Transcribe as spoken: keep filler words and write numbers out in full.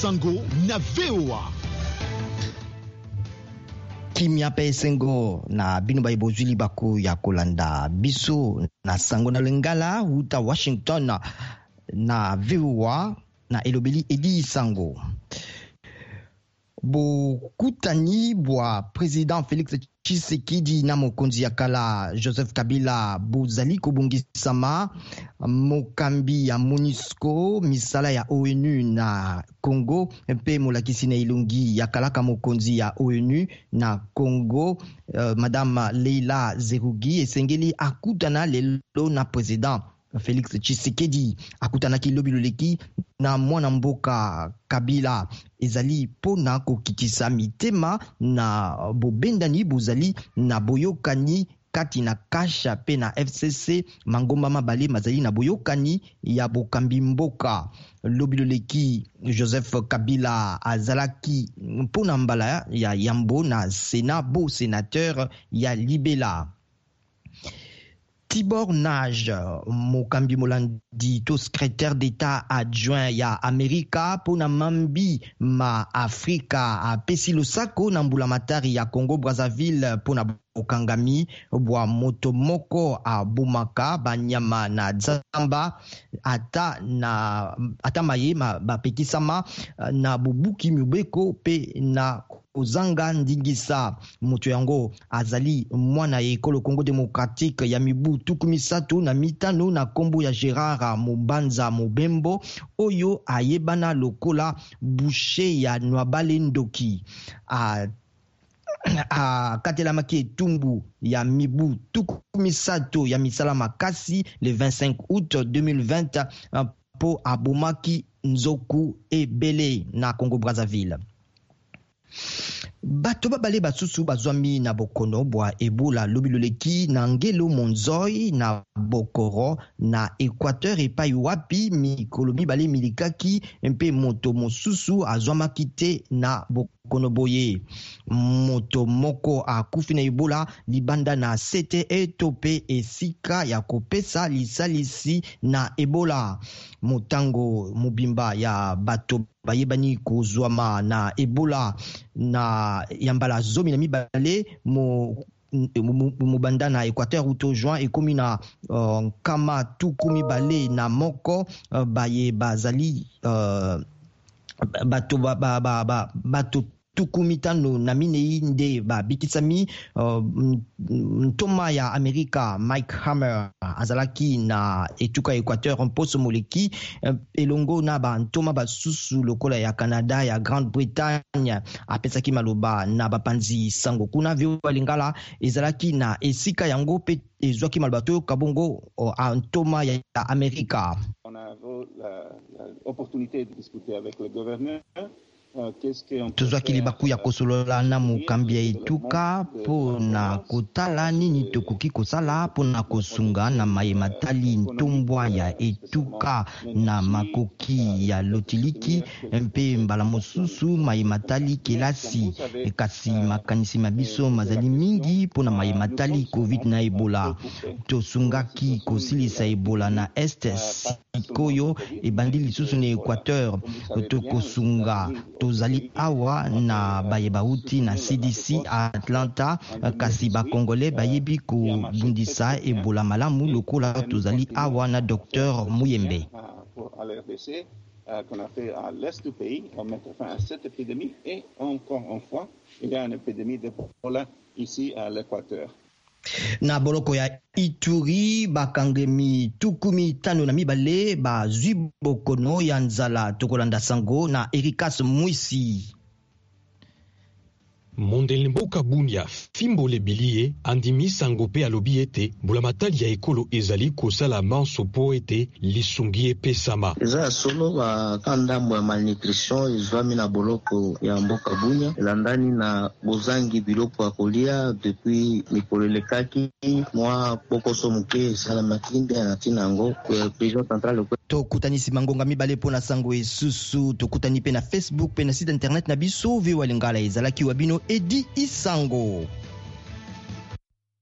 Sango na V O A. Kimia pe sengo na bino ba ibozuli bako ya kolanda biso na sango na lengala uta Washington na, na V O A na elobeli Edi Sango. Bo kutani bwa président Félix Tshisekedi na mokonzi ya kala Joseph Kabila bozali kobongisama mokambi ya MONUSCO misala ya O N U na Congo mpe molakisi na ilungi ya kalaka mokonzi ya O N U na Congo uh, Madame Leila Zerugi esengeli akutana lelo na président Félix Tshisekedi akutanaki lobiloleki na mwana mboka Kabila ezali pona kokitisa mitema na bobendani bozali na boyokani kati na kasha pe na F C C mangomba mabale mazali na boyokani ya bokambi mboka lobiloleki Joseph Kabila azalaki pona mbala ya yambo na Sénat bo sénateur ya Libela. Tibor Nage, mokambi molandi to secrétaire d'État adjoint ya Amerika pona mambi ma Afrika apesi losako na mbula matari ya Congo Brazzaville pona okangami bwa moto moko a Bumaka banyama na Zamba ata na ata mayema bapekisama na bubuki mubeko pe na ozanga ndingisa moto yango azali mwana ya ekolo Congo Démocratique ya mibu tukumisatu na mitano na kombo ya Gérard Mubanza Mobembo oyo ayebana lokola boucher ya Nwabale Ndoki a a katelamaki etumbu ya mibu tukumisato ya misala makasi le vingt-cinq août deux mille vingt po abomaki nzoku ebele na Congo Brazzaville. Bato babale basusu bazwami na bokono bwa Ebola lobiloleki na ngelo monzoi na bokoro na Équateur epai wapi mikolo mibale milikaki mpe moto mosusu azwamaki te na bokono boye. Moto moko akufi na Ebola libanda na C T E tope esika ya kopesa lisalisi na Ebola. Motango mobimba ya bato bayebani kozwama na Ebola na yambala zomi na mibale mo mobanda na Équateur uto juin ekomi na uh, kama tuku mibale na moko uh, baye bazali uh, bato ba, ba, ba, ba, bato tukumitano na minei nde babikisami uh, ntoma ya Amerika Mike Hammer azalaki na etuka Équateur mposo moleki uh, elongo na ba ntoma basusu lokola ya Canada ya Grande-Bretagne apesaki maloba na bapanzi sango kuna vyo lingala ezalaki na esika yango pe ezwaki maloba to kabongo uh, ntoma ya Amerika. On a l'opportunité de discuter avec le gouverneur. Tozwaki libaku ya kosolola na mokambi ya etuka po na kotala nini tokoki kosala po na kosunga na mayematali ntombwa ya etuka na makoki ya lotiliki mpe mbala mosusu mayematali kelasi kasi makanisi mabiso mazali mingi po na mayematali COVID na Ebola. Tosungaki kosilisa Ebola na este sikoyo ebandi lisusu na Équateur tokosunga tozali awa na bayebauti na C D C Atlanta kasi ba Congolais bayebi kobundisa Ebola malamu lokola tozali awa na docteur Muyembe. Qu'on a fait à l'est du pays, on met fin à cette épidémie et encore une fois, il y a une épidémie d'Ebola ici à l'Équateur. Na boloko ya Ituri bakangemi tukumi tano na mibale bazwi bokono ya nzala tokolanda sango na Erikas Mwisi. Mondele mboka bunya fimbo lebilie andimi sango pe alobi ete mbulamatali ya ekolo ezali kosala manso po ete lisungi epesama. Eza ya solo bakandambo ya malnutrition ezwami na boloko ya mboka bunya elandani na bozangi biloko ya kolia depuis mikolo elekaki mwa bokoso moke esalamaki nde na ntina yango président central. Tokutanisi mangonga mibale pona sango esusu tokutani pe na Facebook pe na site internet na biso V O A Lingala ezalaki wabino Edi Isango.